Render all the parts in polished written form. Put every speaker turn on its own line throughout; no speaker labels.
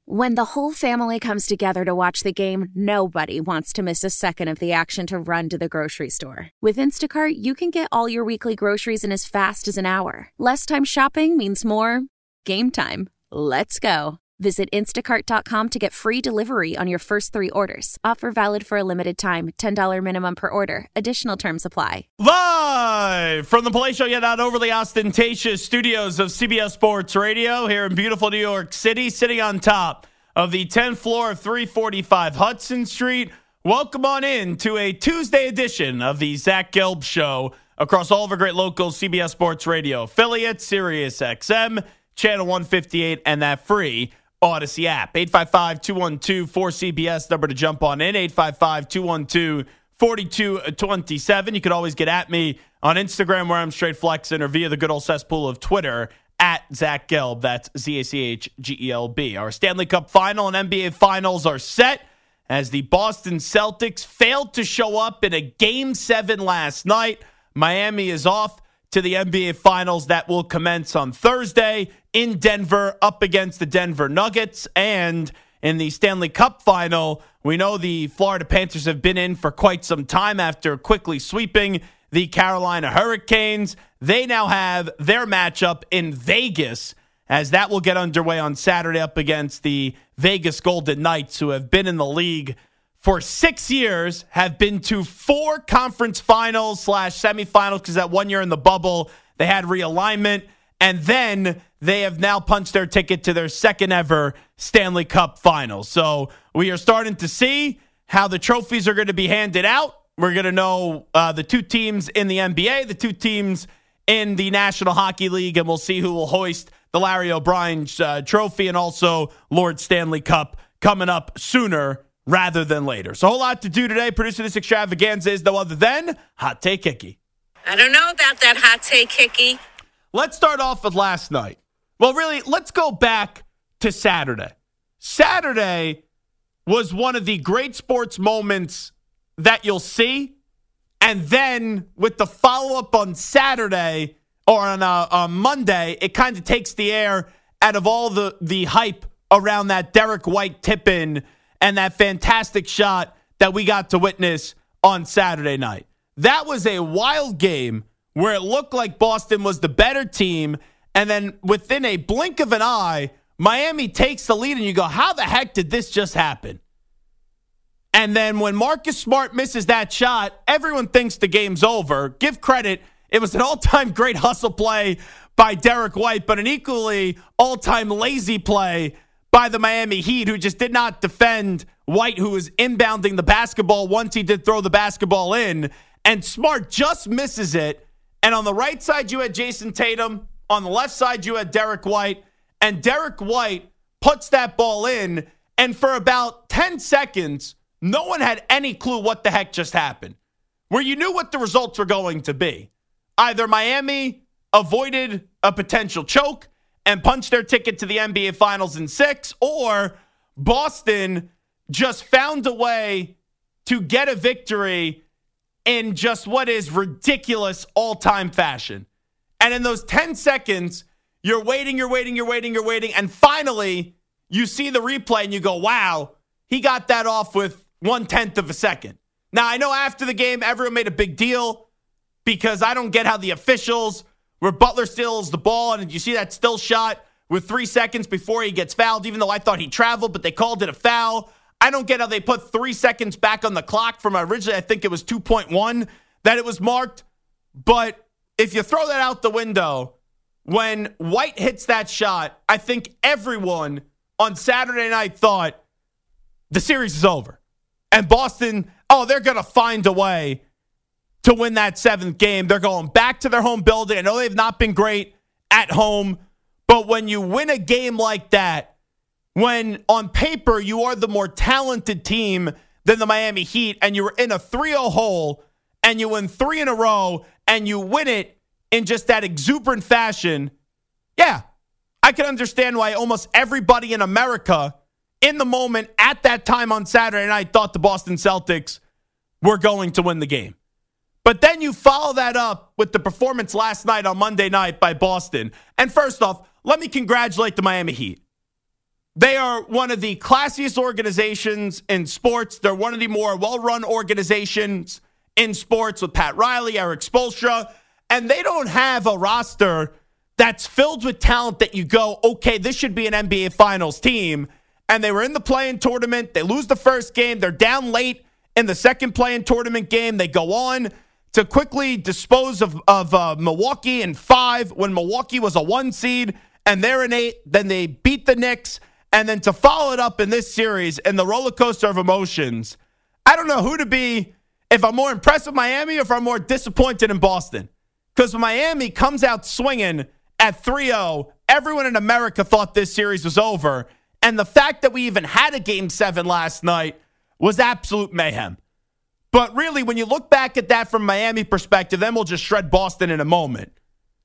When the whole family comes together to watch the game, nobody wants to miss a second of the action to run to the grocery store. With Instacart, you can get all your weekly groceries in as fast as an hour. Less time shopping means more game time. Let's go. Visit instacart.com to get free delivery on your first 3 orders. Offer valid for a limited time. $10 minimum per order. Additional terms apply.
Live from the palatial yet not overly ostentatious studios of CBS Sports Radio here in beautiful New York City, sitting on top of the 10th floor of 345 Hudson Street. Welcome on in to a Tuesday edition of the Zach Gelb Show across all of our great local CBS Sports Radio affiliates, Sirius XM, Channel 158, and that free Odyssey app. 855-212-4CBS, number to jump on in, 855-212-4227. You can always get at me on Instagram where I'm straight flexing, or via the good old cesspool of Twitter at Zach Gelb. That's ZACHGELB. Our Stanley Cup final and NBA finals are set as the Boston Celtics failed to show up in a Game 7 last night. Miami is off to the NBA Finals that will commence on Thursday in Denver up against the Denver Nuggets. And in the Stanley Cup Final, we know the Florida Panthers have been in for quite some time after quickly sweeping the Carolina Hurricanes. They now have their matchup in Vegas, as that will get underway on Saturday up against the Vegas Golden Knights, who have been in the league for 6 years, have been to 4 conference finals / semifinals, because that 1 year in the bubble, they had realignment. And then they have now punched their ticket to their second ever Stanley Cup final. So we are starting to see how the trophies are going to be handed out. We're going to know the 2 teams in the NBA, the 2 teams in the National Hockey League, and we'll see who will hoist the Larry O'Brien trophy, and also Lord Stanley Cup coming up sooner rather than later. So a whole lot to do today. Producer this extravaganza is no other than Hot Take Hickey.
I don't know about that Hot Take Hickey.
Let's start off with last night. Well, really, let's go back to Saturday. Saturday was one of the great sports moments that you'll see. And then with the follow-up on Saturday, or on Monday, it kind of takes the air out of all the hype around that Derek White tip-in and that fantastic shot that we got to witness on Saturday night. That was a wild game where it looked like Boston was the better team, and then within a blink of an eye, Miami takes the lead, and you go, how the heck did this just happen? And then when Marcus Smart misses that shot, everyone thinks the game's over. Give credit, it was an all-time great hustle play by Derek White, but an equally all-time lazy play by the Miami Heat, who just did not defend White, who was inbounding the basketball once he did throw the basketball in. And Smart just misses it. And on the right side, you had Jason Tatum. On the left side, you had Derek White. And Derek White puts that ball in. And for about 10 seconds, no one had any clue what the heck just happened. Where you knew what the results were going to be. Either Miami avoided a potential choke and punched their ticket to the NBA Finals in 6, or Boston just found a way to get a victory in just what is ridiculous all-time fashion. And in those 10 seconds, you're waiting, and finally, you see the replay and you go, wow, he got that off with 1/10 of a second. Now, I know after the game, everyone made a big deal because I don't get how the officials, where Butler steals the ball, and you see that still shot with 3 seconds before he gets fouled, even though I thought he traveled, but they called it a foul. I don't get how they put 3 seconds back on the clock from originally, I think it was 2.1 that it was marked. But if you throw that out the window, when White hits that shot, I think everyone on Saturday night thought the series is over. And Boston, they're going to find a way to win that 7th game. They're going back to their home building. I know they've not been great at home, but when you win a game like that, when on paper you are the more talented team than the Miami Heat, and you're in a 3-0 hole, and you win 3 in a row, and you win it in just that exuberant fashion, yeah, I can understand why almost everybody in America in the moment at that time on Saturday night thought the Boston Celtics were going to win the game. But then you follow that up with the performance last night on Monday night by Boston. And first off, let me congratulate the Miami Heat. They are one of the classiest organizations in sports. They're one of the more well-run organizations in sports with Pat Riley, Eric Spoelstra, and they don't have a roster that's filled with talent that you go, okay, this should be an NBA Finals team. And they were in the play-in tournament. They lose the first game. They're down late in the second play-in tournament game. They go on to quickly dispose of Milwaukee in 5 when Milwaukee was a 1 seed, and they're an 8. Then they beat the Knicks. And then to follow it up in this series in the roller coaster of emotions, I don't know who to be, if I'm more impressed with Miami or if I'm more disappointed in Boston. Because when Miami comes out swinging at 3-0, everyone in America thought this series was over. And the fact that we even had a Game 7 last night was absolute mayhem. But really, when you look back at that from Miami perspective, then we'll just shred Boston in a moment.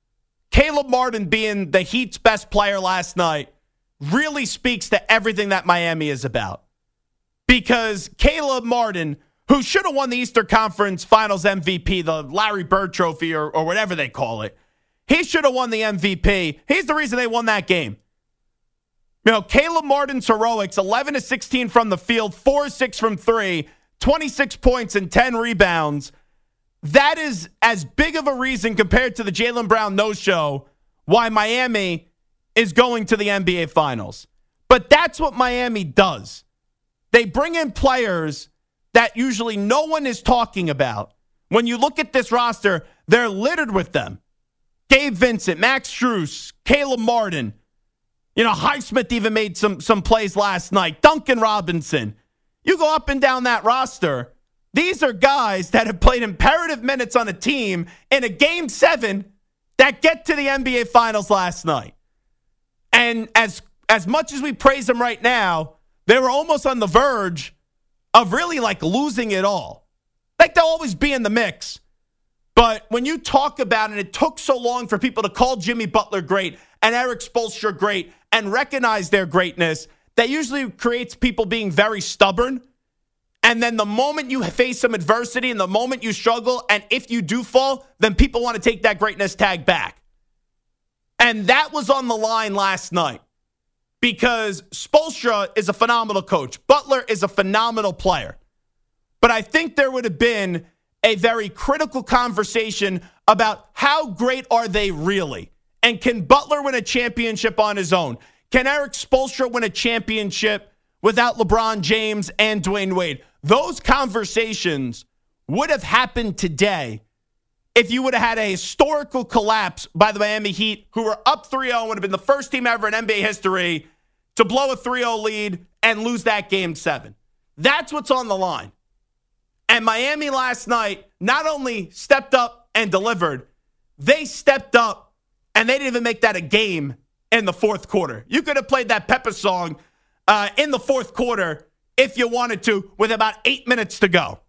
Caleb Martin being the Heat's best player last night really speaks to everything that Miami is about. Because Caleb Martin, who should have won the Eastern Conference Finals MVP, the Larry Bird Trophy or whatever they call it, he should have won the MVP. He's the reason they won that game. You know, Caleb Martin's heroics, 11-16 from the field, 4-6 from 3, 26 points and 10 rebounds. That is as big of a reason compared to the Jaylen Brown no-show why Miami is going to the NBA Finals. But that's what Miami does. They bring in players that usually no one is talking about. When you look at this roster, they're littered with them. Gabe Vincent, Max Strus, Caleb Martin. You know, Highsmith even made some plays last night. Duncan Robinson. You go up and down that roster. These are guys that have played imperative minutes on a team in a Game 7 that get to the NBA Finals last night. And as much as we praise them right now, they were almost on the verge of really like losing it all. Like they'll always be in the mix. But when you talk about it, it took so long for people to call Jimmy Butler great and Eric Spoelstra great and recognize their greatness, that usually creates people being very stubborn. And then the moment you face some adversity and the moment you struggle, and if you do fall, then people want to take that greatness tag back. And that was on the line last night because Spoelstra is a phenomenal coach. Butler is a phenomenal player. But I think there would have been a very critical conversation about how great are they really? And can Butler win a championship on his own? Can Eric Spoelstra win a championship without LeBron James and Dwayne Wade? Those conversations would have happened today if you would have had a historical collapse by the Miami Heat, who were up 3-0, would have been the first team ever in NBA history to blow a 3-0 lead and lose that Game 7. That's what's on the line. And Miami last night not only stepped up and delivered, they stepped up and they didn't even make that a game in the fourth quarter. You could have played that Pepper song in the fourth quarter if you wanted to with about 8 minutes to go.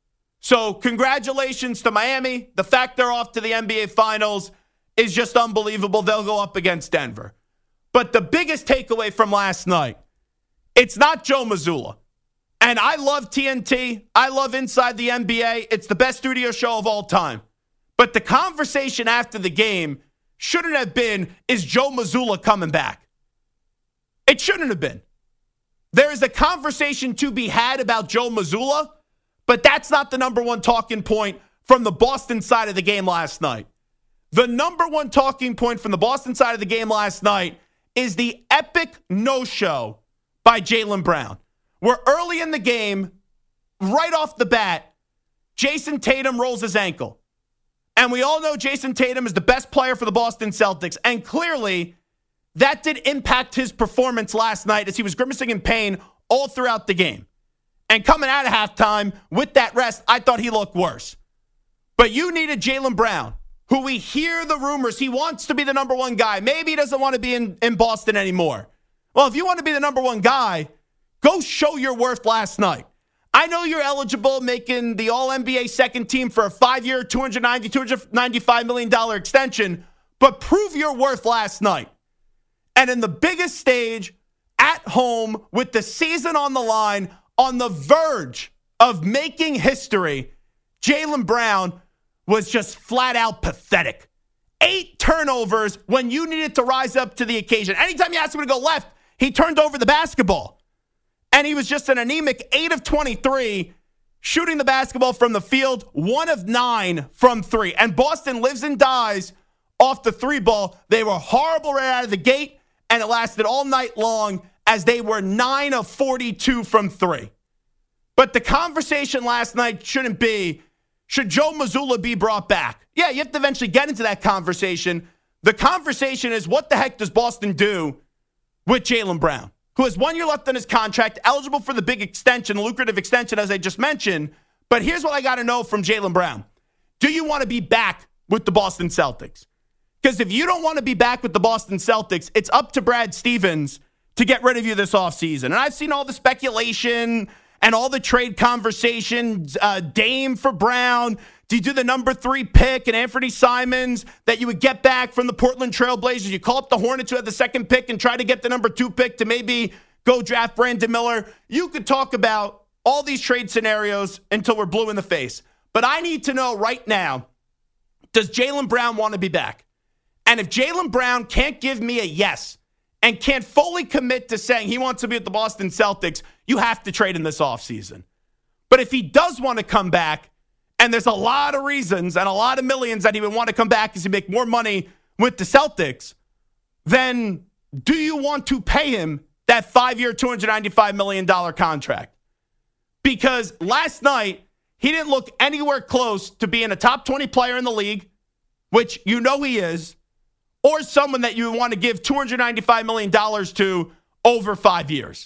So congratulations to Miami. The fact they're off to the NBA Finals is just unbelievable. They'll go up against Denver. But the biggest takeaway from last night, it's not Joe Mazzulla. And I love TNT. I love Inside the NBA. It's the best studio show of all time. But the conversation after the game shouldn't have been, is Joe Mazzulla coming back? It shouldn't have been. There is a conversation to be had about Joe Mazzulla, but that's not the number one talking point from the Boston side of the game last night. The number one talking point from the Boston side of the game last night is the epic no-show by Jaylen Brown. Where early in the game, right off the bat, Jason Tatum rolls his ankle. And we all know Jason Tatum is the best player for the Boston Celtics. And clearly, that did impact his performance last night as he was grimacing in pain all throughout the game. And coming out of halftime with that rest, I thought he looked worse. But you needed Jaylen Brown, who we hear the rumors, he wants to be the number one guy. Maybe he doesn't want to be in Boston anymore. Well, if you want to be the number one guy, go show your worth last night. I know you're eligible, making the All-NBA second team for a 5-year, $295 million extension, but prove your worth last night. And in the biggest stage, at home, with the season on the line, on the verge of making history, Jaylen Brown was just flat out pathetic. 8 turnovers when you needed to rise up to the occasion. Anytime you asked him to go left, he turned over the basketball. And he was just an anemic 8 of 23, shooting the basketball from the field, 1 of 9 from 3. And Boston lives and dies off the 3 ball. They were horrible right out of the gate, and it lasted all night long as they were 9 of 42 from 3. But the conversation last night shouldn't be, should Joe Mazzulla be brought back? Yeah, you have to eventually get into that conversation. The conversation is, what the heck does Boston do with Jaylen Brown, who has 1 year left on his contract, eligible for the big extension, lucrative extension, as I just mentioned. But here's what I got to know from Jaylen Brown. Do you want to be back with the Boston Celtics? Because if you don't want to be back with the Boston Celtics, it's up to Brad Stevens to get rid of you this offseason. And I've seen all the speculation and all the trade conversations, Dame for Brown. Do you do the number 3 pick and Anthony Simons that you would get back from the Portland Trail Blazers? You call up the Hornets who had the 2nd pick and try to get the number 2 pick to maybe go draft Brandon Miller. You could talk about all these trade scenarios until we're blue in the face. But I need to know right now, does Jaylen Brown want to be back? And if Jaylen Brown can't give me a yes and can't fully commit to saying he wants to be with the Boston Celtics, you have to trade him this offseason. But if he does want to come back, and there's a lot of reasons and a lot of millions that he would want to come back because he make more money with the Celtics, then do you want to pay him that 5-year, $295 million contract? Because last night, he didn't look anywhere close to being a top 20 player in the league, which you know he is, or someone that you want to give $295 million to over 5 years.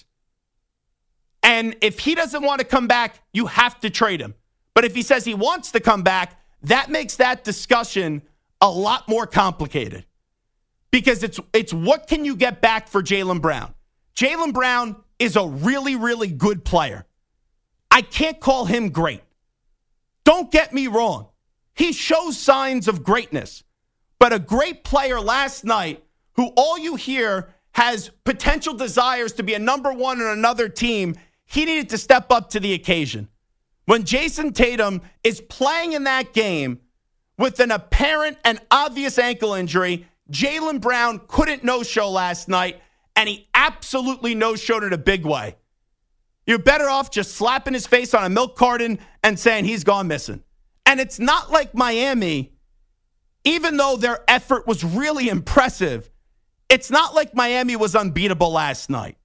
And if he doesn't want to come back, you have to trade him. But if he says he wants to come back, that makes that discussion a lot more complicated. Because it's what can you get back for Jaylen Brown? Jaylen Brown is a really, really good player. I can't call him great. Don't get me wrong. He shows signs of greatness. But a great player last night who all you hear has potential desires to be a number 1 on another team, he needed to step up to the occasion. When Jason Tatum is playing in that game with an apparent and obvious ankle injury, Jaylen Brown couldn't no-show last night, and he absolutely no-showed in a big way. You're better off just slapping his face on a milk carton and saying he's gone missing. And it's not like Miami, even though their effort was really impressive, it's not like Miami was unbeatable last night.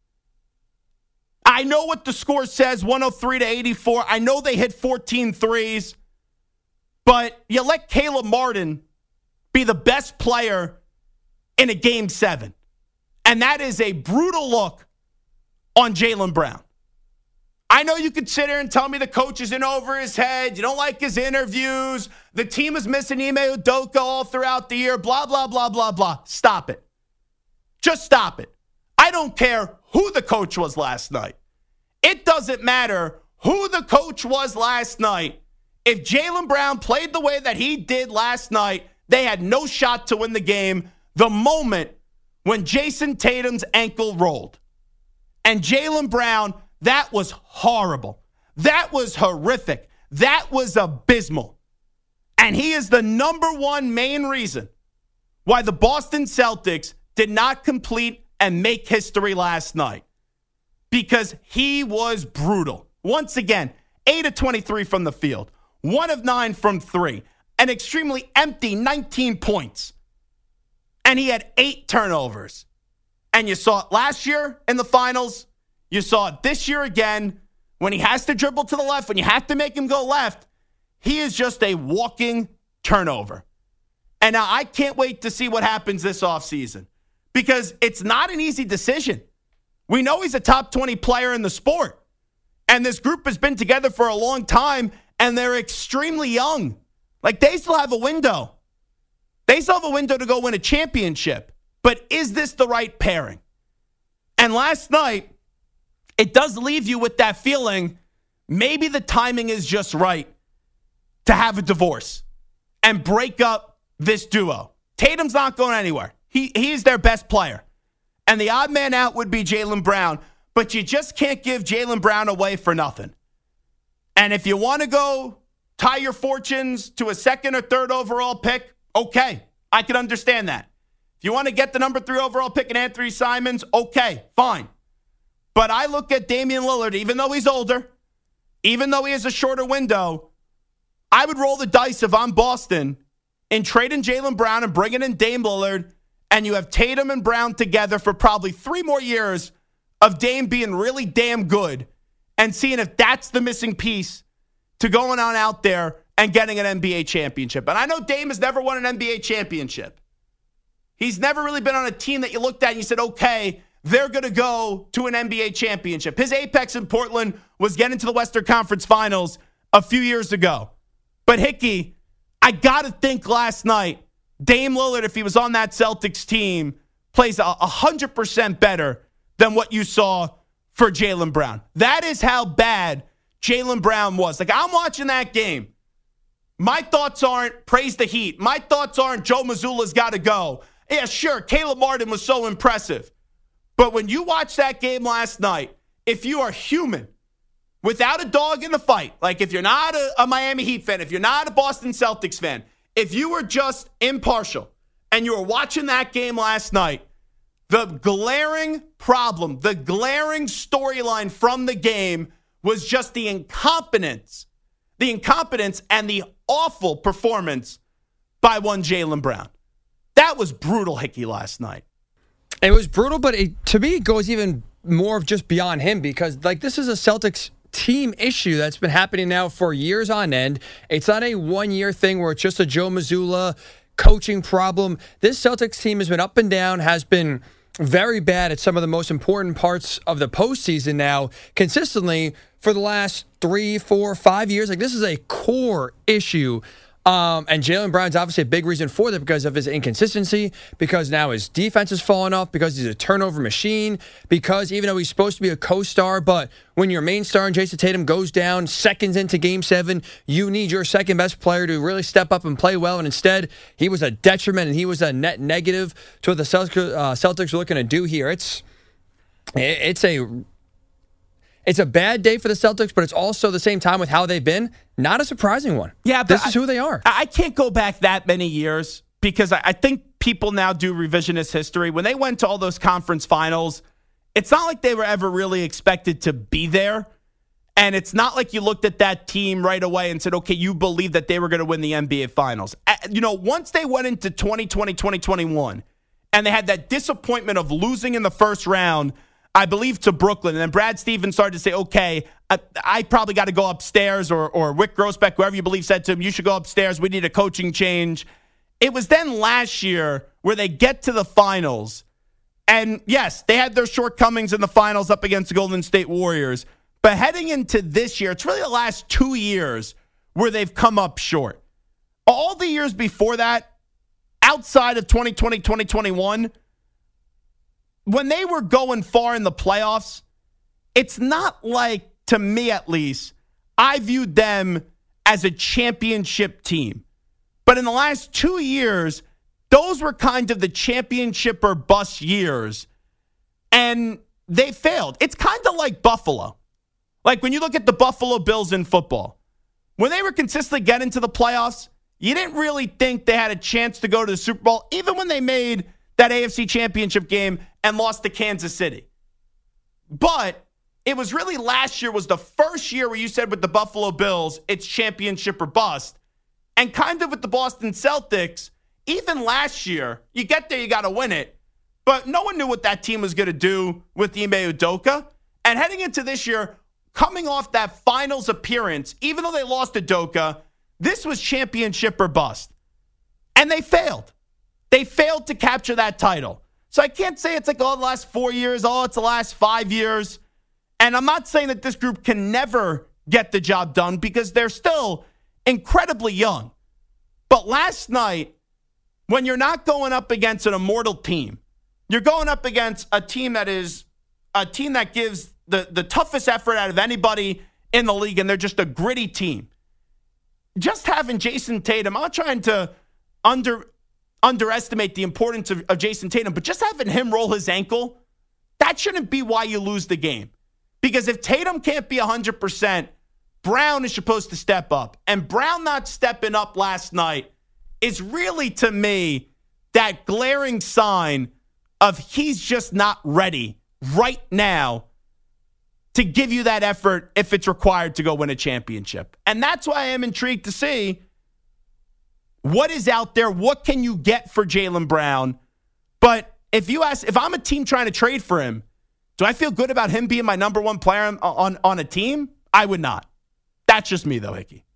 I know what the score says, 103-84. I know they hit 14 threes. But you let Caleb Martin be the best player in a Game 7. And that is a brutal look on Jaylen Brown. I know you could sit here and tell me the coach is in over his head. You don't like his interviews. The team is missing Ime Udoka all throughout the year. Blah, blah, blah, blah, blah. Stop it. Just stop it. I don't care who the coach was last night. It doesn't matter who the coach was last night. If Jaylen Brown played the way that he did last night, they had no shot to win the game the moment when Jason Tatum's ankle rolled. And Jaylen Brown, that was horrible. That was horrific. That was abysmal. And he is the number 1 main reason why the Boston Celtics did not complete and make history last night. Because he was brutal. Once again, 8 of 23 from the field. 1 of 9 from 3. An extremely empty 19 points. And he had 8 turnovers. And you saw it last year in the finals. You saw it this year again. When he has to dribble to the left, when you have to make him go left, he is just a walking turnover. And now I can't wait to see what happens this offseason. Because it's not an easy decision. We know he's a top 20 player in the sport. And this group has been together for a long time, and they're extremely young. Like, they still have a window. They still have a window to go win a championship. But is this the right pairing? And last night, it does leave you with that feeling, maybe the timing is just right to have a divorce and break up this duo. Tatum's not going anywhere. He's their best player. And the odd man out would be Jaylen Brown. But you just can't give Jaylen Brown away for nothing. And if you want to go tie your fortunes to a 2nd or 3rd overall pick, okay, I can understand that. If you want to get the number 3 overall pick in Anthony Simons, okay, fine. But I look at Damian Lillard, even though he's older, even though he has a shorter window, I would roll the dice if I'm Boston in trading Jaylen Brown and bringing in Dame Lillard, and you have Tatum and Brown together for probably 3 more years of Dame being really damn good and seeing if that's the missing piece to going on out there and getting an NBA championship. And I know Dame has never won an NBA championship. He's never really been on a team that you looked at and you said, okay, they're going to go to an NBA championship. His apex in Portland was getting to the Western Conference Finals a few years ago. But Hickey, I got to think last night, Dame Lillard, if he was on that Celtics team, plays 100% better than what you saw for Jaylen Brown. That is how bad Jaylen Brown was. Like, I'm watching that game. My thoughts aren't praise the Heat. My thoughts aren't Joe Mazzulla's got to go. Yeah, sure, Caleb Martin was so impressive. But when you watch that game last night, if you are human, without a dog in the fight, like if you're not a Miami Heat fan, if you're not a Boston Celtics fan, if you were just impartial and you were watching that game last night, the glaring problem, the glaring storyline from the game was just the incompetence and the awful performance by one Jaylen Brown. That was brutal, Hickey, last night.
It was brutal, but to me, it goes even more of just beyond him because, like, this is a Celtics team issue that's been happening now for years on end. It's not a one-year thing where it's just a Joe Mazzulla coaching problem. This Celtics team has been up and down, has been very bad at some of the most important parts of the postseason now, consistently for the last 3, 4, 5 years. Like, this is a core issue. And Jaylen Brown's obviously a big reason for that because of his inconsistency, because now his defense has fallen off, because he's a turnover machine, because even though he's supposed to be a co-star, but when your main star and Jason Tatum goes down seconds into Game 7, you need your second best player to really step up and play well. And instead, he was a detriment and he was a net negative to what the Celtics are looking to do here. It's a bad day for the Celtics, but it's also, at the same time, with how they've been, not a surprising one.
Yeah, but
this is who they are.
I can't go back that many years because I think people now do revisionist history. When they went to all those conference finals, it's not like they were ever really expected to be there. And it's not like you looked at that team right away and said, okay, you believe that they were going to win the NBA Finals. Once they went into 2020, 2021, and they had that disappointment of losing in the first round, I believe, to Brooklyn. And then Brad Stevens started to say, okay, I probably got to go upstairs, or Wick Grossbeck, whoever you believe, said to him, you should go upstairs. We need a coaching change. It was then last year where they get to the finals. And yes, they had their shortcomings in the finals up against the Golden State Warriors. But heading into this year, it's really the last 2 years where they've come up short. All the years before that, outside of 2020, 2021, when they were going far in the playoffs, it's not like, to me at least, I viewed them as a championship team. But in the last 2 years, those were kind of the championship or bust years. And they failed. It's kind of like Buffalo. Like when you look at the Buffalo Bills in football, when they were consistently getting to the playoffs, you didn't really think they had a chance to go to the Super Bowl, even when they made that AFC Championship game and lost to Kansas City. But it was really last year was the first year where you said with the Buffalo Bills, it's championship or bust. And kind of with the Boston Celtics, even last year, you get there, you got to win it. But no one knew what that team was going to do with Ime Udoka. And heading into this year, coming off that finals appearance, even though they lost to Udoka, this was championship or bust. And they failed. They failed to capture that title. So I can't say it's like, the last 4 years. It's the last 5 years. And I'm not saying that this group can never get the job done because they're still incredibly young. But last night, when you're not going up against an immortal team, you're going up against a team that is a team that gives the toughest effort out of anybody in the league, and they're just a gritty team. Just having Jason Tatum, I'm not trying to underestimate the importance of Jason Tatum, but just having him roll his ankle, that shouldn't be why you lose the game. Because if Tatum can't be 100%, Brown is supposed to step up. And Brown not stepping up last night is really, to me, that glaring sign of he's just not ready right now to give you that effort if it's required to go win a championship. And that's why I am intrigued to see what is out there. What can you get for Jaylen Brown? But if I'm a team trying to trade for him, do I feel good about him being my number one player on a team? I would not. That's just me, though, Hickey.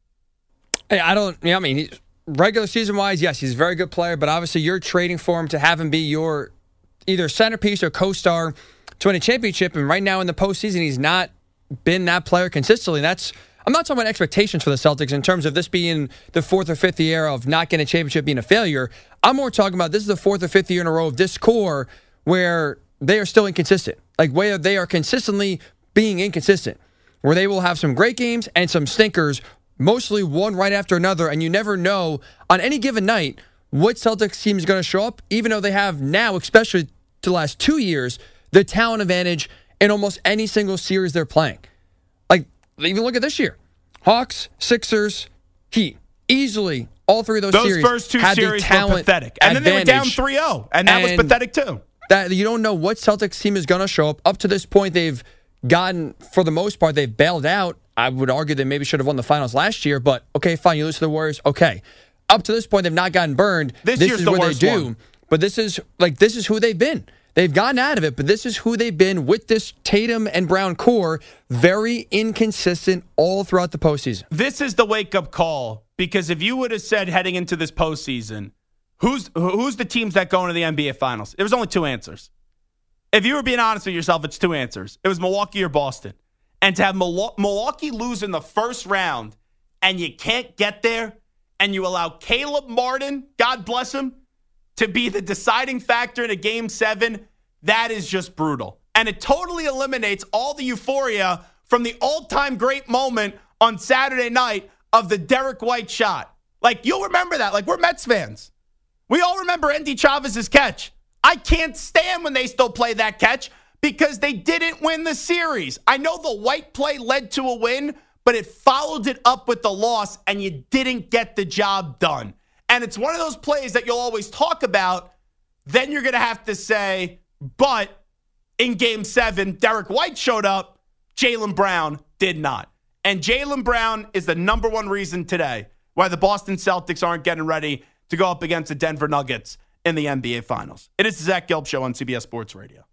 Hey, regular season-wise, yes, he's a very good player, but obviously you're trading for him to have him be your either centerpiece or co-star to win a championship, and right now in the postseason, he's not been that player consistently. I'm not talking about expectations for the Celtics in terms of this being the fourth or fifth year of not getting a championship being a failure. I'm more talking about this is the fourth or fifth year in a row of this core where they are still inconsistent, like where they are consistently being inconsistent, where they will have some great games and some stinkers, mostly one right after another, and you never know on any given night what Celtics team is going to show up, even though they have now, especially the last 2 years, the talent advantage in almost any single series they're playing. Like, even look at this year. Hawks, Sixers, Heat. Easily, all three of those series
first two
had
series
the talent
were pathetic. And then they were down 3-0, and that was pathetic too.
That you don't know what Celtics team is going to show up. Up to this point, they've gotten, for the most part, they've bailed out. I would argue they maybe should have won the finals last year, but okay, fine, you lose to the Warriors, okay. Up to this point, they've not gotten burned.
This is the worst one.
But this is who they've been. They've gotten out of it, but this is who they've been with this Tatum and Brown core. Very inconsistent all throughout the postseason.
This is the wake-up call, because if you would have said heading into this postseason, who's the teams that go into the NBA Finals? There was only two answers. If you were being honest with yourself, it's two answers. It was Milwaukee or Boston. And to have Milwaukee lose in the first round and you can't get there, and you allow Caleb Martin, God bless him, to be the deciding factor in a Game 7, that is just brutal. And it totally eliminates all the euphoria from the all-time great moment on Saturday night of the Derek White shot. Like, you'll remember that. Like, we're Mets fans. We all remember Andy Chavez's catch. I can't stand when they still play that catch because they didn't win the series. I know the White play led to a win, but it followed it up with the loss, and you didn't get the job done. And it's one of those plays that you'll always talk about. Then you're going to have to say, but in Game 7, Derek White showed up. Jaylen Brown did not. And Jaylen Brown is the number one reason today why the Boston Celtics aren't getting ready to go up against the Denver Nuggets in the NBA Finals. It is the Zach Gelb Show on CBS Sports Radio.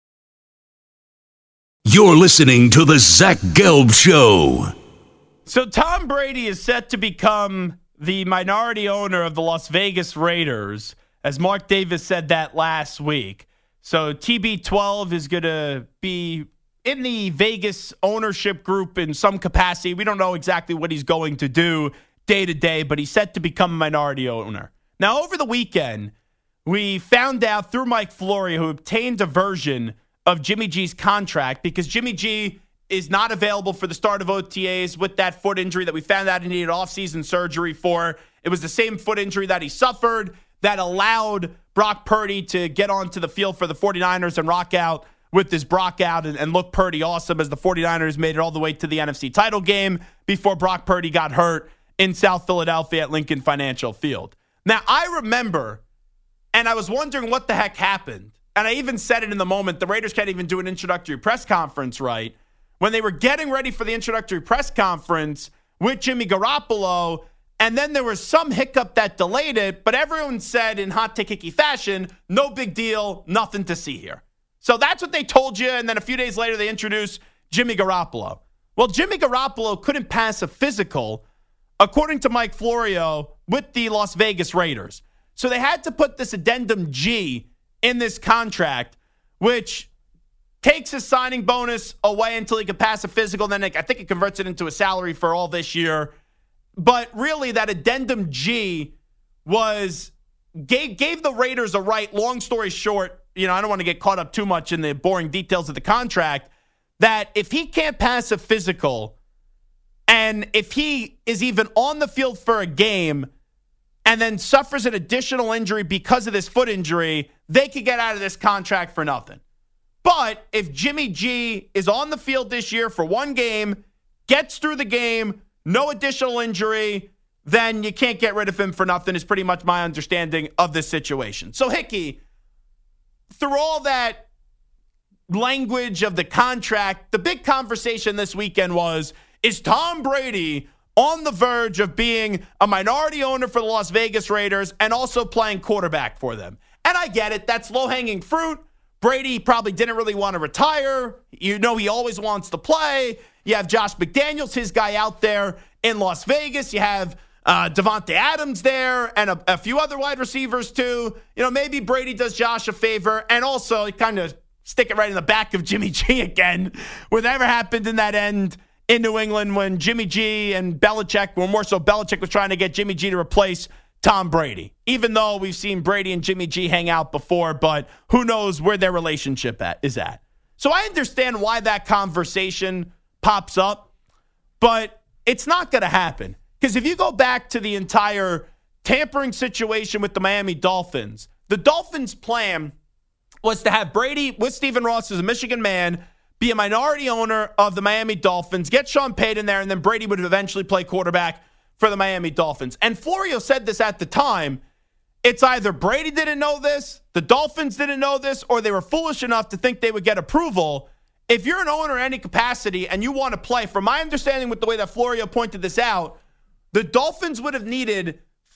You're listening to the Zach Gelb Show.
So Tom Brady is set to become the minority owner of the Las Vegas Raiders, as Mark Davis said that last week. So TB12 is going to be in the Vegas ownership group in some capacity. We don't know exactly what he's going to do day to day, but he's set to become a minority owner. Now, over the weekend, we found out through Mike Florio, who obtained a version of Jimmy G's contract, because Jimmy G is not available for the start of OTAs with that foot injury that we found out he needed offseason surgery for. It was the same foot injury that he suffered that allowed Brock Purdy to get onto the field for the 49ers and rock out with his Brock out and look pretty awesome as the 49ers made it all the way to the NFC title game before Brock Purdy got hurt in South Philadelphia at Lincoln Financial Field. Now, I remember, and I was wondering what the heck happened, and I even said it in the moment, the Raiders can't even do an introductory press conference right. When they were getting ready for the introductory press conference with Jimmy Garoppolo, and then there was some hiccup that delayed it, but everyone said in hot take hickey fashion, no big deal, nothing to see here. So that's what they told you, and then a few days later they introduced Jimmy Garoppolo. Well, Jimmy Garoppolo couldn't pass a physical, according to Mike Florio, with the Las Vegas Raiders. So they had to put this addendum G in this contract, which takes his signing bonus away until he can pass a physical. Then I think it converts it into a salary for all this year. But really, that addendum G gave the Raiders a right, long story short, I don't want to get caught up too much in the boring details of the contract, that if he can't pass a physical, and if he is even on the field for a game and then suffers an additional injury because of this foot injury, they could get out of this contract for nothing. But if Jimmy G is on the field this year for one game, gets through the game, no additional injury, then you can't get rid of him for nothing is pretty much my understanding of this situation. So, Hickey, through all that language of the contract, the big conversation this weekend was, is Tom Brady on the verge of being a minority owner for the Las Vegas Raiders and also playing quarterback for them? And I get it. That's low-hanging fruit. Brady probably didn't really want to retire. You know he always wants to play. You have Josh McDaniels, his guy out there in Las Vegas. You have Devontae Adams there and a few other wide receivers too. You know, maybe Brady does Josh a favor and also kind of stick it right in the back of Jimmy G again. Whatever happened in that end in New England when Jimmy G and Belichick, well, more so Belichick was trying to get Jimmy G to replace Tom Brady, even though we've seen Brady and Jimmy G hang out before, but who knows where their relationship is at. So I understand why that conversation pops up, but it's not going to happen. Because if you go back to the entire tampering situation with the Miami Dolphins, the Dolphins' plan was to have Brady with Stephen Ross as a Michigan man, be a minority owner of the Miami Dolphins, get Sean Payton there, and then Brady would eventually play quarterback for the Miami Dolphins. And Florio said this at the time. It's either Brady didn't know this, the Dolphins didn't know this, or they were foolish enough to think they would get approval. If you're an owner in any capacity and you want to play, from my understanding with the way that Florio pointed this out, the Dolphins would have needed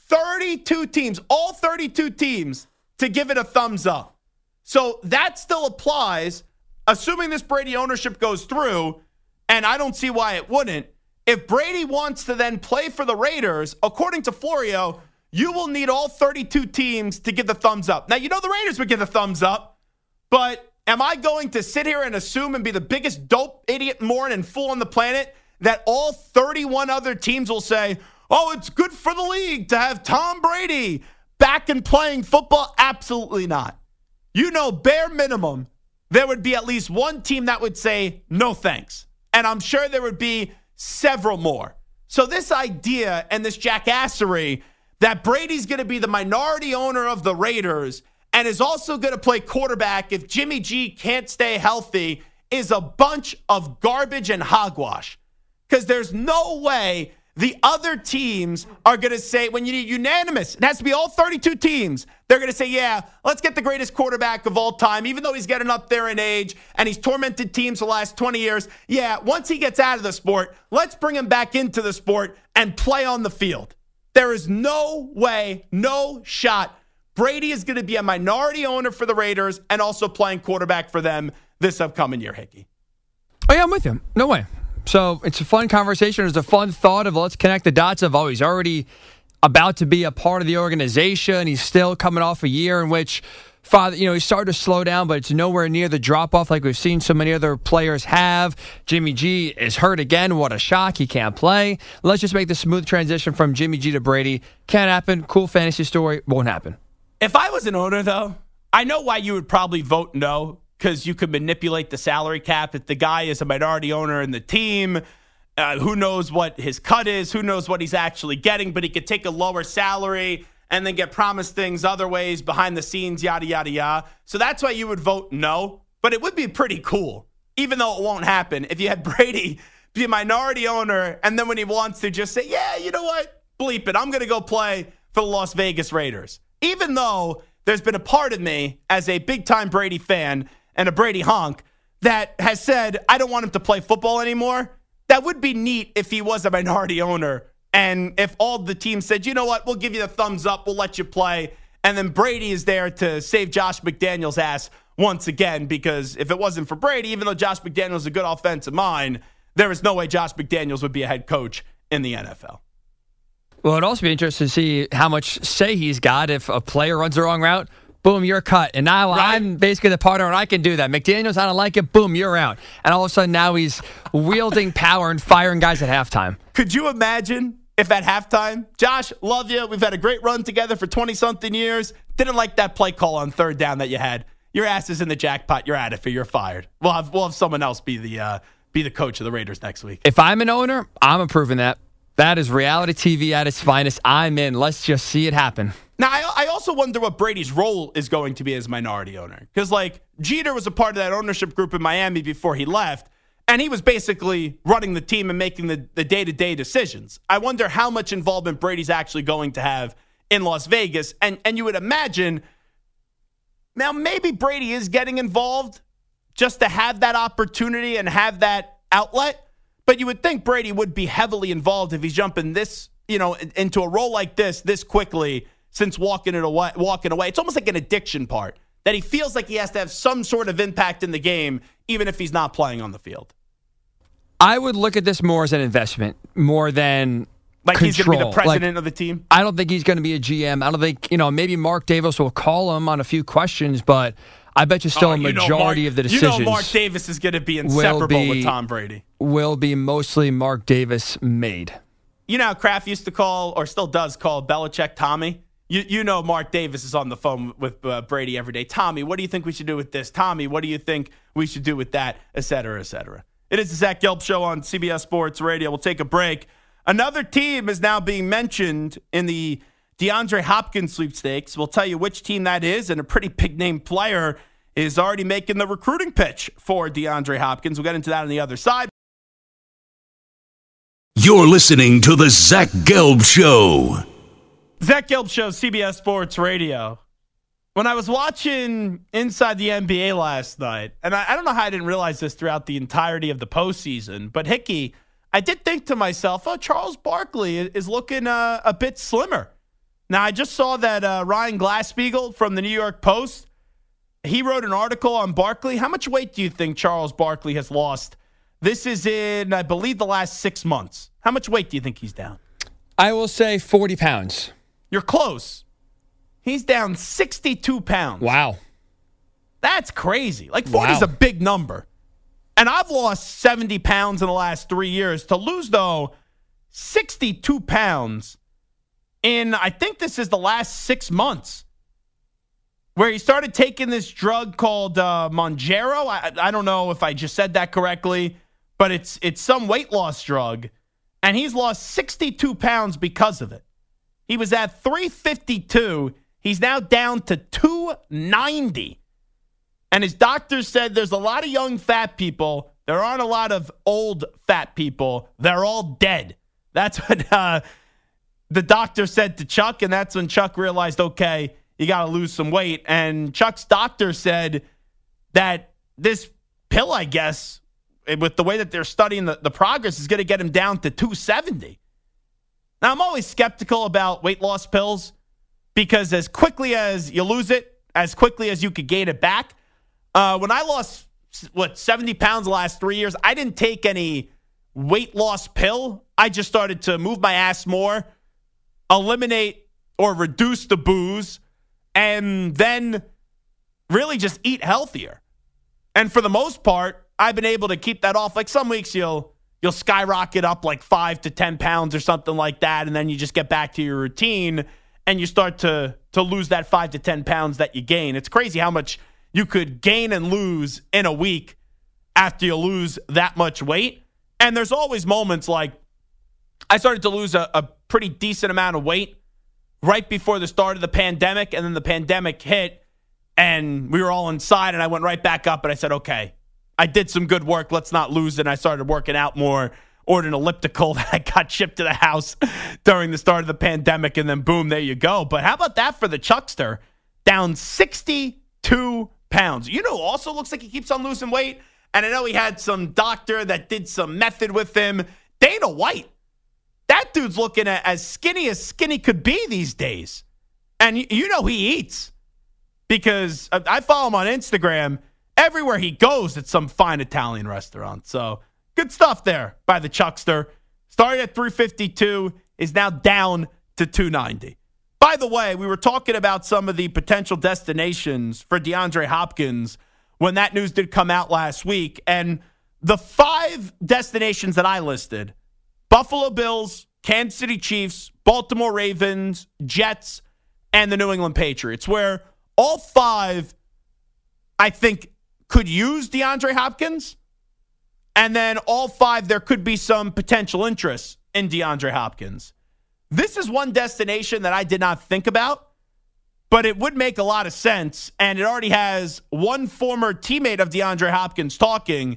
32 teams, all 32 teams, to give it a thumbs up. So that still applies, assuming this Brady ownership goes through, and I don't see why it wouldn't. If Brady wants to then play for the Raiders, according to Florio, you will need all 32 teams to give the thumbs up. Now, you know the Raiders would give the thumbs up, but am I going to sit here and assume and be the biggest dope, idiot, moron, and fool on the planet that all 31 other teams will say, oh, it's good for the league to have Tom Brady back and playing football? Absolutely not. You know, bare minimum, there would be at least one team that would say, no thanks. And I'm sure there would be several more. So this idea and this jackassery that Brady's going to be the minority owner of the Raiders and is also going to play quarterback if Jimmy G can't stay healthy is a bunch of garbage and hogwash. Because there's no way the other teams are going to say, when you need unanimous, it has to be all 32 teams. They're going to say, yeah, let's get the greatest quarterback of all time, even though he's getting up there in age and he's tormented teams the last 20 years. Yeah, once he gets out of the sport, let's bring him back into the sport and play on the field. There is no way, no shot. Brady is going to be a minority owner for the Raiders and also playing quarterback for them this upcoming year, Hickey.
Oh, yeah, I'm with him. No way. So it's a fun conversation. It's a fun thought of let's connect the dots of, he's already about to be a part of the organization. He's still coming off a year in which, he started to slow down, but it's nowhere near the drop-off like we've seen so many other players have. Jimmy G is hurt again. What a shock. He can't play. Let's just make the smooth transition from Jimmy G to Brady. Can't happen. Cool fantasy story. Won't happen.
If I was an owner, though, I know why you would probably vote no, because you could manipulate the salary cap. If the guy is a minority owner in the team, who knows what his cut is, who knows what he's actually getting, but he could take a lower salary and then get promised things other ways behind the scenes, yada, yada, yada. So that's why you would vote no. But it would be pretty cool, even though it won't happen, if you had Brady be a minority owner and then when he wants to just say, yeah, you know what, bleep it, I'm going to go play for the Las Vegas Raiders. Even though there's been a part of me as a big-time Brady fan and a Brady honk that has said, I don't want him to play football anymore. That would be neat if he was a minority owner and if all the teams said, you know what, we'll give you the thumbs up, we'll let you play. And then Brady is there to save Josh McDaniels' ass once again, because if it wasn't for Brady, even though Josh McDaniels is a good offensive mind, there is no way Josh McDaniels would be a head coach in the NFL.
Well, it'd also be interesting to see how much say he's got if a player runs the wrong route. Boom, you're cut. And now I'm basically the partner, and I can do that. McDaniels, I don't like it. Boom, you're out. And all of a sudden now he's wielding power and firing guys at halftime.
Could you imagine if at halftime, Josh, love you. We've had a great run together for 20-something years. Didn't like that play call on third down that you had. Your ass is in the jackpot. You're out of here. You're fired. We'll have someone else be the coach of the Raiders next week.
If I'm an owner, I'm approving that. That is reality TV at its finest. I'm in. Let's just see it happen.
Now, I also wonder what Brady's role is going to be as minority owner. Because, Jeter was a part of that ownership group in Miami before he left. And he was basically running the team and making the day-to-day decisions. I wonder how much involvement Brady's actually going to have in Las Vegas. And you would imagine, now maybe Brady is getting involved just to have that opportunity and have that outlet. But you would think Brady would be heavily involved if he's jumping this, into a role like this quickly since walking away. It's almost like an addiction part that he feels like he has to have some sort of impact in the game, even if he's not playing on the field.
I would look at this more as an investment, more than
like
control.
He's going to be the president of the team?
I don't think he's going to be a GM. I don't think, maybe Mark Davis will call him on a few questions, but I bet you still a majority of the decisions.
Mark Davis is going to be inseparable with Tom Brady.
Will be mostly Mark Davis made.
You know how Kraft used to call, or still does call, Belichick Tommy? You know Mark Davis is on the phone with Brady every day. Tommy, what do you think we should do with this? Tommy, what do you think we should do with that? Et cetera, et cetera. It is the Zach Gelb Show on CBS Sports Radio. We'll take a break. Another team is now being mentioned in the DeAndre Hopkins sweepstakes. We'll tell you which team that is, and a pretty big-name player is already making the recruiting pitch for DeAndre Hopkins. We'll get into that on the other side.
You're listening to the Zach Gelb Show.
Zach Gelb Show, CBS Sports Radio. When I was watching Inside the NBA last night, and I don't know how I didn't realize this throughout the entirety of the postseason, but Hickey, I did think to myself, Charles Barkley is looking a bit slimmer. Now, I just saw that Ryan Glass-Steagall from the New York Post, he wrote an article on Barkley. How much weight do you think Charles Barkley has lost? This is in, I believe, the last 6 months. How much weight do you think he's down?
I will say 40 pounds.
You're close. He's down 62 pounds.
Wow.
That's crazy. Like 40 is a big number. And I've lost 70 pounds in the last 3 years. To lose, though, 62 pounds in, I think this is the last 6 months, where he started taking this drug called Mounjaro. I don't know if I just said that correctly, but it's some weight loss drug. And he's lost 62 pounds because of it. He was at 352. He's now down to 290. And his doctor said there's a lot of young fat people. There aren't a lot of old fat people. They're all dead. That's what the doctor said to Chuck, and that's when Chuck realized, okay, you got to lose some weight. And Chuck's doctor said that this pill, I guess, with the way that they're studying the progress, is going to get him down to 270. Now, I'm always skeptical about weight loss pills because as quickly as you lose it, as quickly as you could gain it back. When I lost, 70 pounds the last 3 years, I didn't take any weight loss pill. I just started to move my ass more, eliminate or reduce the booze, and then really just eat healthier. And for the most part, I've been able to keep that off. Like some weeks you'll skyrocket up like 5 to 10 pounds or something like that, and then you just get back to your routine and you start to lose that 5 to 10 pounds that you gain. It's crazy how much you could gain and lose in a week after you lose that much weight. And there's always moments like I started to lose a pretty decent amount of weight right before the start of the pandemic, and then the pandemic hit and we were all inside, and I went right back up and I said, okay, I did some good work. Let's not lose it. And I started working out more, ordered an elliptical that got shipped to the house during the start of the pandemic, and then boom, there you go. But how about that for the Chuckster? Down 62 pounds. You know, also looks like he keeps on losing weight. And I know he had some doctor that did some method with him. Dana White. That dude's looking at as skinny could be these days. And you know he eats. Because I follow him on Instagram. Everywhere he goes, it's some fine Italian restaurant. So good stuff there by the Chuckster. Started at 352, is now down to 290. By the way, we were talking about some of the potential destinations for DeAndre Hopkins when that news did come out last week. And the 5 destinations that I listed, Buffalo Bills, Kansas City Chiefs, Baltimore Ravens, Jets, and the New England Patriots, where all 5, I think, could use DeAndre Hopkins. And then all 5, there could be some potential interest in DeAndre Hopkins. This is one destination that I did not think about, but it would make a lot of sense. And it already has one former teammate of DeAndre Hopkins talking,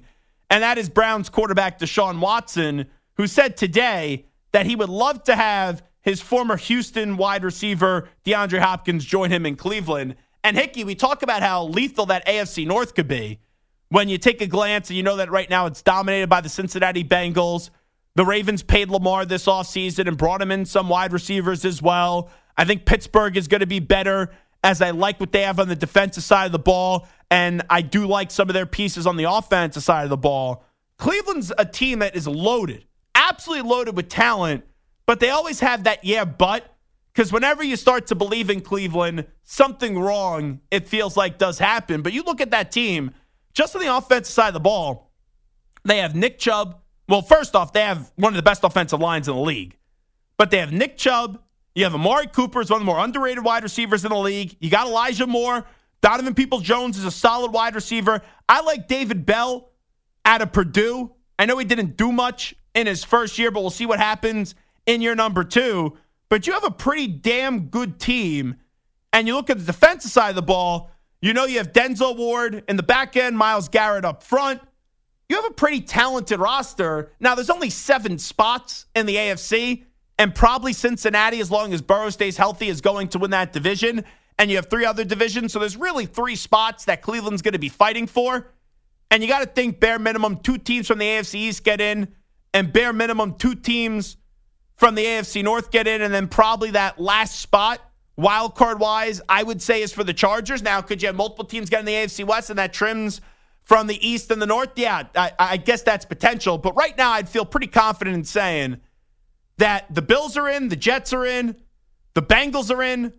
and that is Browns quarterback Deshaun Watson, who said today that he would love to have his former Houston wide receiver DeAndre Hopkins join him in Cleveland. And Hickey, we talk about how lethal that AFC North could be when you take a glance and you know that right now it's dominated by the Cincinnati Bengals. The Ravens paid Lamar this offseason and brought him in some wide receivers as well. I think Pittsburgh is going to be better, as I like what they have on the defensive side of the ball, and I do like some of their pieces on the offensive side of the ball. Cleveland's a team that is loaded, absolutely loaded with talent, but they always have that but, because whenever you start to believe in Cleveland, something wrong, it feels like, does happen. But you look at that team, just on the offensive side of the ball, they have Nick Chubb. Well, first off, they have one of the best offensive lines in the league. But they have Nick Chubb. You have Amari Cooper, is one of the more underrated wide receivers in the league. You got Elijah Moore. Donovan Peoples-Jones is a solid wide receiver. I like David Bell out of Purdue. I know he didn't do much in his first year, but we'll see what happens in year number 2. But you have a pretty damn good team. And you look at the defensive side of the ball, you know you have Denzel Ward in the back end, Myles Garrett up front. You have a pretty talented roster. Now, there's only 7 spots in the AFC, and probably Cincinnati, as long as Burrow stays healthy, is going to win that division. And you have 3 other divisions, so there's really 3 spots that Cleveland's going to be fighting for. And you got to think bare minimum 2 teams from the AFC East get in, and bare minimum 2 teams from the AFC North get in, and then probably that last spot, wild card wise, I would say is for the Chargers. Now, could you have multiple teams get in the AFC West and that trims from the East and the North? Yeah, I guess that's potential. But right now, I'd feel pretty confident in saying that the Bills are in, the Jets are in, the Bengals are in,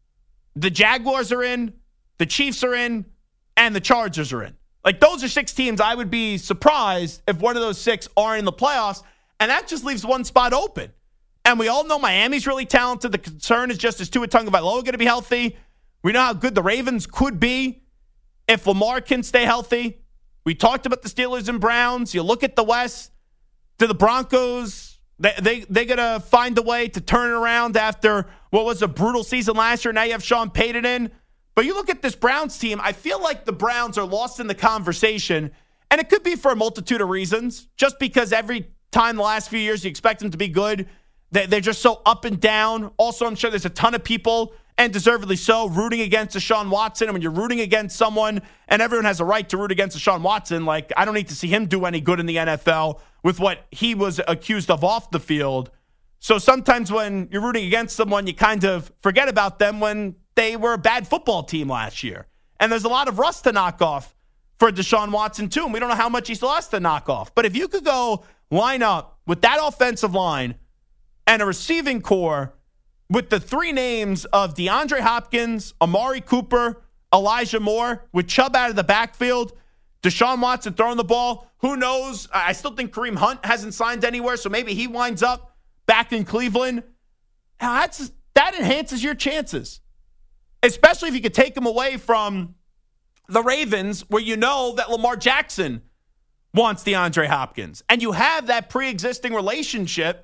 the Jaguars are in, the Chiefs are in, and the Chargers are in. Like, those are 6 teams. I would be surprised if one of those 6 aren't in the playoffs, and that just leaves one spot open. And we all know Miami's really talented. The concern is just, is Tua Tagovailoa going to be healthy? We know how good the Ravens could be if Lamar can stay healthy. We talked about the Steelers and Browns. You look at the West, to the Broncos. They're going to find a way to turn it around after what was a brutal season last year. Now you have Sean Payton in. But you look at this Browns team, I feel like the Browns are lost in the conversation. And it could be for a multitude of reasons. Just because every time the last few years you expect them to be good, they're just so up and down. Also, I'm sure there's a ton of people, and deservedly so, rooting against Deshaun Watson. And when you're rooting against someone, and everyone has a right to root against Deshaun Watson, like, I don't need to see him do any good in the NFL with what he was accused of off the field. So sometimes when you're rooting against someone, you kind of forget about them when they were a bad football team last year. And there's a lot of rust to knock off for Deshaun Watson, too. And we don't know how much he still has to knock off. But if you could go line up with that offensive line and a receiving core with the 3 names of DeAndre Hopkins, Amari Cooper, Elijah Moore, with Chubb out of the backfield, Deshaun Watson throwing the ball, who knows? I still think Kareem Hunt hasn't signed anywhere, so maybe he winds up back in Cleveland. Now, that enhances your chances, especially if you could take them away from the Ravens, where you know that Lamar Jackson wants DeAndre Hopkins. And you have that pre-existing relationship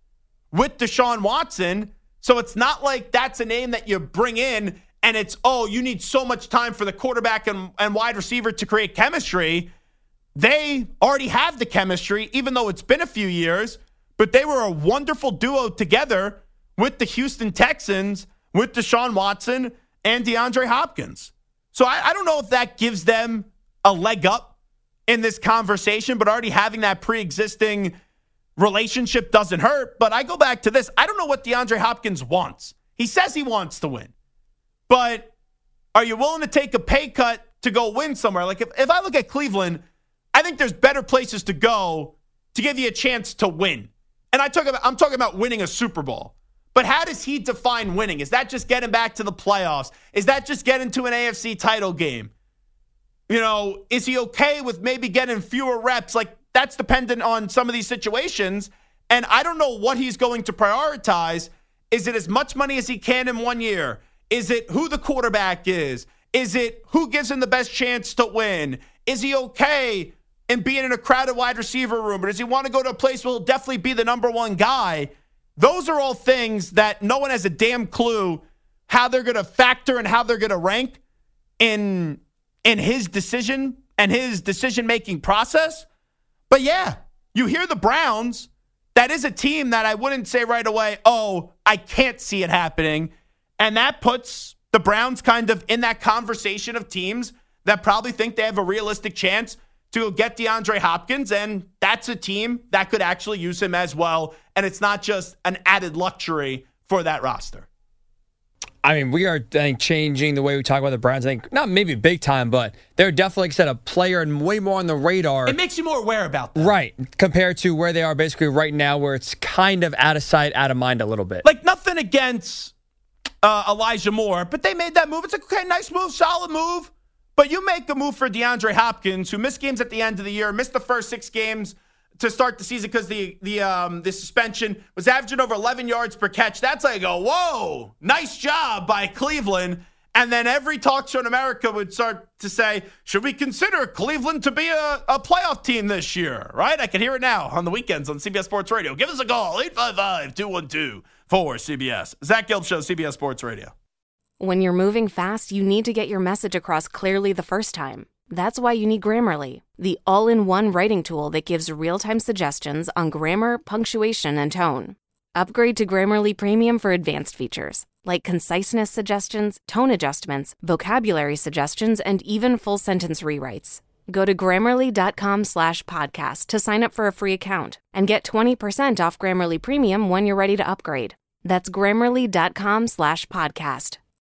with Deshaun Watson. So it's not like that's a name that you bring in and it's, oh, you need so much time for the quarterback and wide receiver to create chemistry. They already have the chemistry, even though it's been a few years. But they were a wonderful duo together with the Houston Texans, with Deshaun Watson and DeAndre Hopkins. So I don't know if that gives them a leg up in this conversation, but already having that pre-existing relationship doesn't hurt. But I go back to this. I don't know what DeAndre Hopkins wants. He says he wants to win. But are you willing to take a pay cut to go win somewhere? Like, if I look at Cleveland, I think there's better places to go to give you a chance to win. And I'm talking about winning a Super Bowl. But how does he define winning? Is that just getting back to the playoffs? Is that just getting to an AFC title game? You know, is he okay with maybe getting fewer reps? Like, that's dependent on some of these situations. And I don't know what he's going to prioritize. Is it as much money as he can in 1 year? Is it who the quarterback is? Is it who gives him the best chance to win? Is he okay in being in a crowded wide receiver room? Or does he want to go to a place where he'll definitely be the number one guy? Those are all things that no one has a damn clue how they're going to factor and how they're going to rank in his decision and his decision-making process. But yeah, you hear the Browns. That is a team that I wouldn't say right away, oh, I can't see it happening. And that puts the Browns kind of in that conversation of teams that probably think they have a realistic chance to get DeAndre Hopkins. And that's a team that could actually use him as well. And it's not just an added luxury for that roster.
I mean, we are, I think, changing the way we talk about the Browns. I think, not maybe big time, but they're definitely, like I said, a player and way more on the radar.
It makes you more aware about them.
Right, compared to where they are basically right now, where it's kind of out of sight, out of mind a little bit.
Like, nothing against Elijah Moore, but they made that move. It's like, okay, nice move, solid move. But you make the move for DeAndre Hopkins, who missed games at the end of the year, missed the first 6 games to start the season because the suspension, was averaging over 11 yards per catch. That's like, whoa, nice job by Cleveland. And then every talk show in America would start to say, should we consider Cleveland to be a playoff team this year, right? I can hear it now on the weekends on CBS Sports Radio. Give us a call, 855-212-4CBS. Zach Gelb Show, CBS Sports Radio.
When you're moving fast, you need to get your message across clearly the first time. That's why you need Grammarly, the all-in-one writing tool that gives real-time suggestions on grammar, punctuation, and tone. Upgrade to Grammarly Premium for advanced features, like conciseness suggestions, tone adjustments, vocabulary suggestions, and even full-sentence rewrites. Go to Grammarly.com/podcast to sign up for a free account and get 20% off Grammarly Premium when you're ready to upgrade. That's Grammarly.com/podcast.